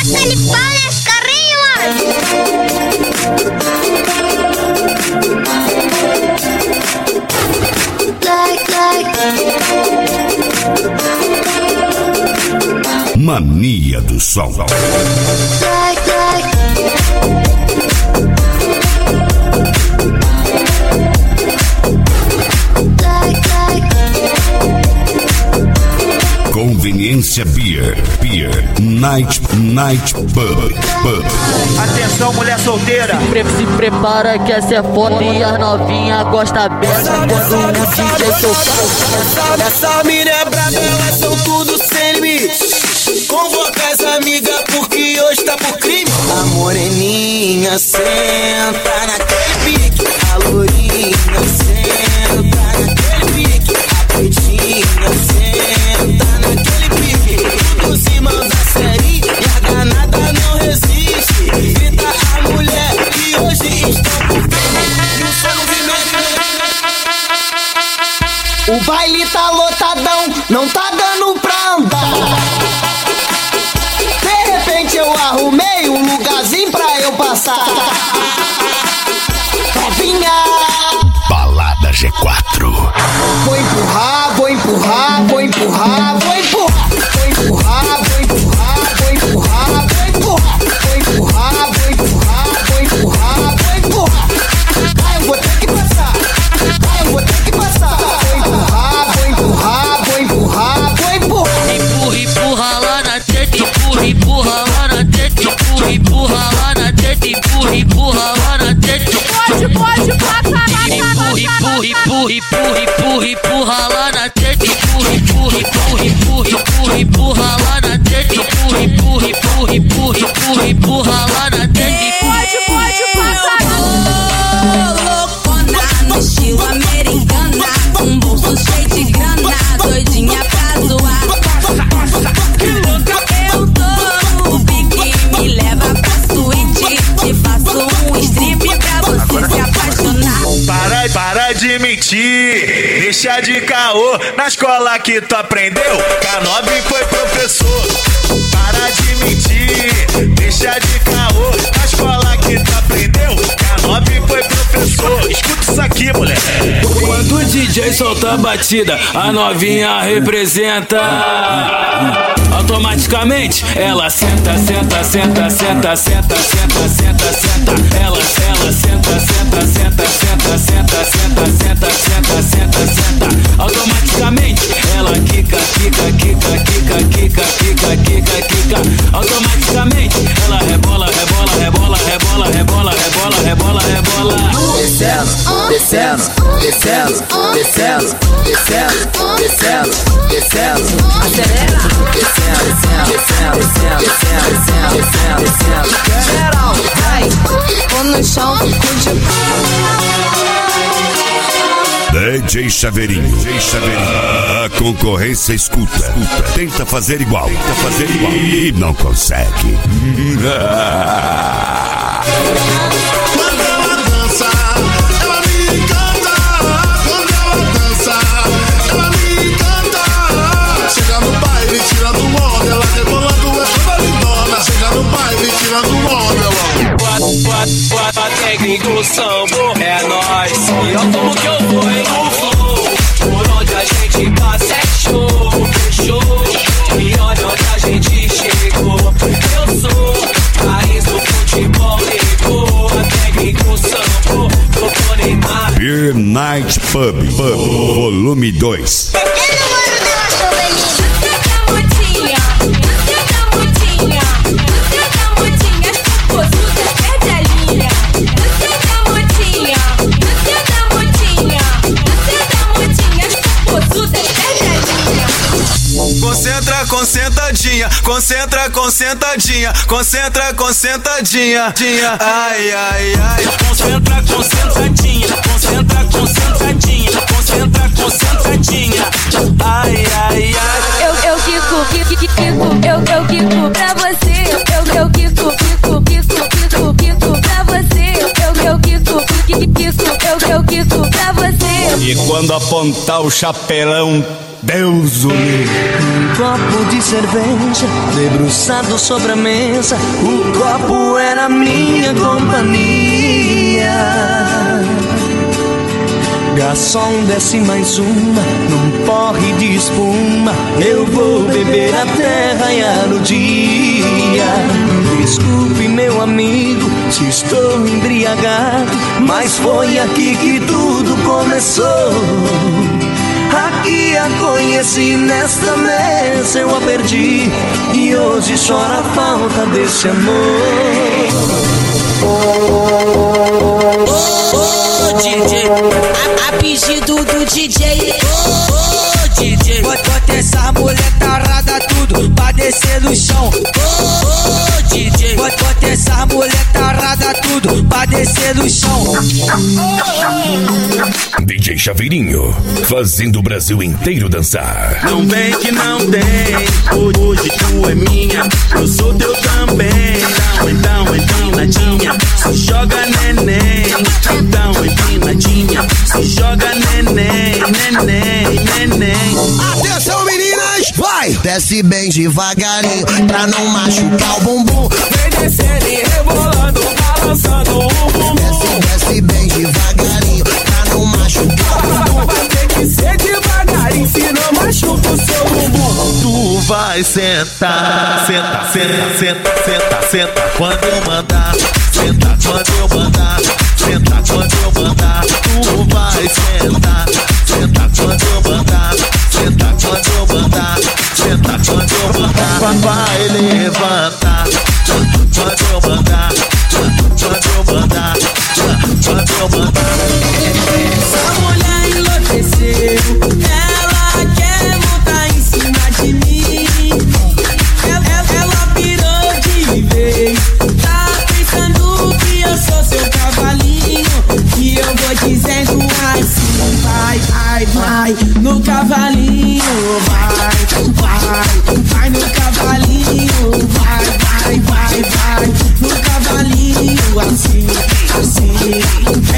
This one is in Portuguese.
Taca-lhe pau nesse carrinho, Mania do som. Conveniência Beer, Night Pub. Atenção, mulher solteira. Se prepara que essa é foda e as novinha gosta beça quando o DJ tocar. Essa mina é braba, elas são tudo sem limite. Convoca as amigas porque hoje tá por crime. A moreninha senta naquele pique, a lourinha senta naquele pique, a pretinha senta naquele pique. Tudo se manda sério e a danada não resiste. Grita a mulher que hoje estão por crime. E o som movimento. O baile tá lotadão, não tá dando pra andar. Eu arrumei um lugarzinho pra eu passar. Novinha, Balada G4. vou empurrar, vou empurrar, vou empurrar, vou empurrar, vou empurrar, vou empurrar, vou empurrar, vou empurrar, vou empurrar, vou empurrar, vou empurrar, vou empurrar. Ai, eu vou ter que passar. Ai, eu vou ter que passar. Vou empurrar, vou empurrar, vou empurrar, vou empurrar. Empurra, empurra lá na teta, empurra, empurra lá na teta, empurra, empurra lá na teta, empurra, empurra lá na teta. pode passar. Empurra, empurra, empurra, empurra, empurra lá na teta, empurra, empurra, empurra, empurra, empurra, empurra lá na teta, empurra, empurra, empurra, empurra, empurra, empurra lá na teta. Pode passar. Loucona no estilo americana, um bolso cheio de grana, doidinha pra zoar. Eu tô no pique, me leva pra suíte, te faço um strip pra você se apaixonar. Para de mentir, deixa de caô. Na escola que tu aprendeu, K9 foi professor. Para de mentir, deixa de caô. Na escola que tu aprendeu, K9 foi professor. Escuta isso aqui, moleque. Quando o DJ solta a batida, a novinha representa. Automaticamente ela senta, senta, senta, senta, senta, senta, senta, senta. Ela senta, senta, senta, senta, senta, senta, senta, senta, senta, senta. Automaticamente ela quica, quica, quica, quica, quica, quica, quica, quica. Automaticamente ela rebola, rebola, rebola, rebola, rebola, rebola, rebola, rebola. Descendo, descendo, descendo, descendo, descendo, descendo, descendo. Acelera. Descendo, descendo, descendo, descendo, descendo, descendo. Geral, vai. Vou no chão, DJ Chaveirinho. A concorrência escuta. Tenta fazer igual. E não consegue. Quando ela dança, ela me encanta. Quando ela dança, ela me encanta. Chega no baile, tirando onda, ela rebolando, é toda lindona. Chega no baile, tirando onda, ela. Técnico sambo é nóis. E eu como que eu vou, hein? Por onde a gente passa é show, show. E olha onde a gente chegou. Eu sou raiz do futebol, ligou. A técnico sambo, tocou Neymar. Beer Night Pub, volume 2. Concentra, concentradinha, concentra, concentradinha, concentra, concentradinha, ai, ai, ai. Concentra, concentradinha, concentra, concentradinha, concentra, concentradinha, ai, ai, ai. Eu quico pra você. Eu quico pra você. Eu quico pra você. E quando apontar o chapelão, Deus o livre. Um copo de cerveja debruçado sobre a mesa, o copo era minha companhia. Garçom, desce mais uma, num porre de espuma. Eu vou beber até raiar o dia. Desculpe, meu amigo, se estou embriagado, mas foi aqui que tudo começou. Aqui a conheci, nesta mesa eu a perdi, e hoje chora a falta desse amor. DJ, a pedido do DJ. DJ, bota essa mulher tarada tudo pra descer no chão. DJ, bota essa mulher tarada tudo pra descer no chão. DJ Chaveirinho, fazendo o Brasil inteiro dançar. Não vem que não tem, hoje tu é minha, eu sou teu também. Então, empinadinha, se joga neném. Então, empinadinha, se joga neném, neném, neném. Atenção, meninas, vai! Desce bem devagarinho, pra não machucar o bumbum. Vem descendo e rebolando, balançando o bumbum. Desce bem devagarinho, pra não machucar o bumbum. Vai ter que ser devagarinho, se não machuca o seu bumbum. Tu vai sentar, senta, senta, senta, senta, senta quando eu mandar. Senta quando eu mandar, senta quando eu mandar. Tu vai sentar, senta quando eu mandar. Senta quando eu mandar, senta quando eu mandar. Vai levantar, quando eu mandar, quando eu mandar, quando eu mandar. Essa mulher enlouqueceu, ela quer montar em cima de mim. Ela pirou de vez, tá pensando que eu sou seu cavalinho. E eu vou dizendo assim, vai, vai, vai no cavalinho. Vai no cavalinho. Vai no cavalinho. Assim, assim.